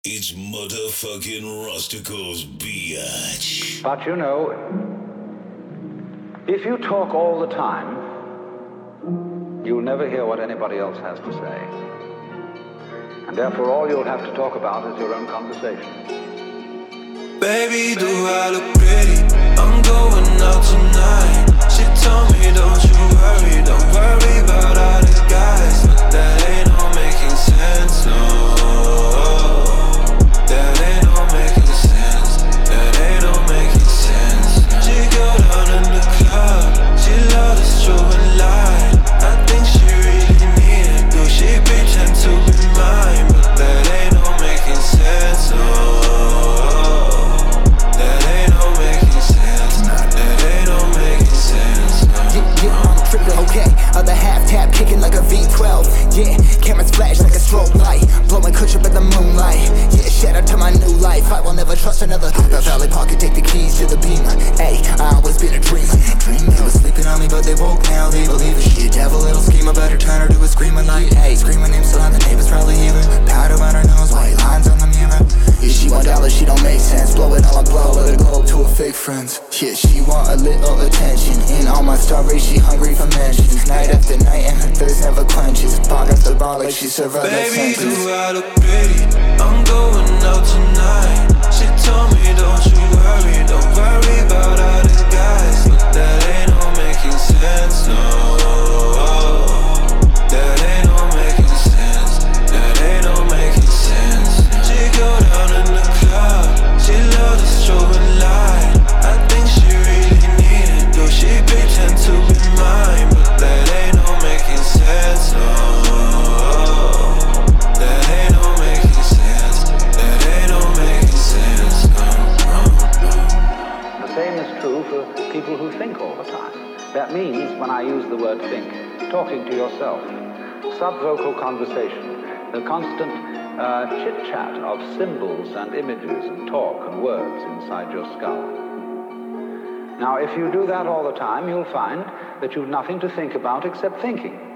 It's motherfucking Rusticles, biatch. But you know, if you talk all the time, you'll never hear what anybody else has to say. And therefore all you'll have to talk about is your own conversation. Baby, do I look pretty? I'm going out tonight. She told me don't you worry about all the guys. But that ain't no making sense, no. That ain't no making sense. That ain't no making sense. She go down in the club. She love the strobing light. I think she really need it. Do she pretend to be mine? But that ain't no making sense, no. That ain't no making sense. That ain't no making sense, no. Yeah, I'm tripping, okay. Other half tap kicking like a V12. Yeah, cameras flash like a strobe light. Blowing cushion in the moonlight. Yeah, shout out to my new life. I will never trust another. The Valley Pocket, take the keys to the Beamer. Ayy, I always been a dreamer. They was sleeping on me, but they woke now. They believe it. She a devil, little schemer, but her turn her to a screaming like, hey, screaming name still on the neighbors probably healing. Powder on her nose, white lines on the mirror. Yeah, she $1, she don't make sense. Blow it all and blow, let it go to her fake friends. Yeah, she want a little attention. In all my stories, she hungry for mentions. Night after night, and her thirst never quenches. Bar after bar, like she serve her Baby, sentence. do I look pretty? I'm going out tonight. She told me don't you worry about all the guys. But that ain't no making sense, no. That ain't no making sense. That ain't no making sense. She go down in the club. She love the strobing light. I think she really need it. Do she pretend to be mine? But that ain't no making sense, no. That ain't no making sense. That ain't no making sense, no. The same is true for people who think all the time. That means, when I use the word think, talking to yourself. Subvocal conversation, the constant chit-chat of symbols and images and talk and words inside your skull. Now, if you do that all the time, you'll find that you've nothing to think about except thinking.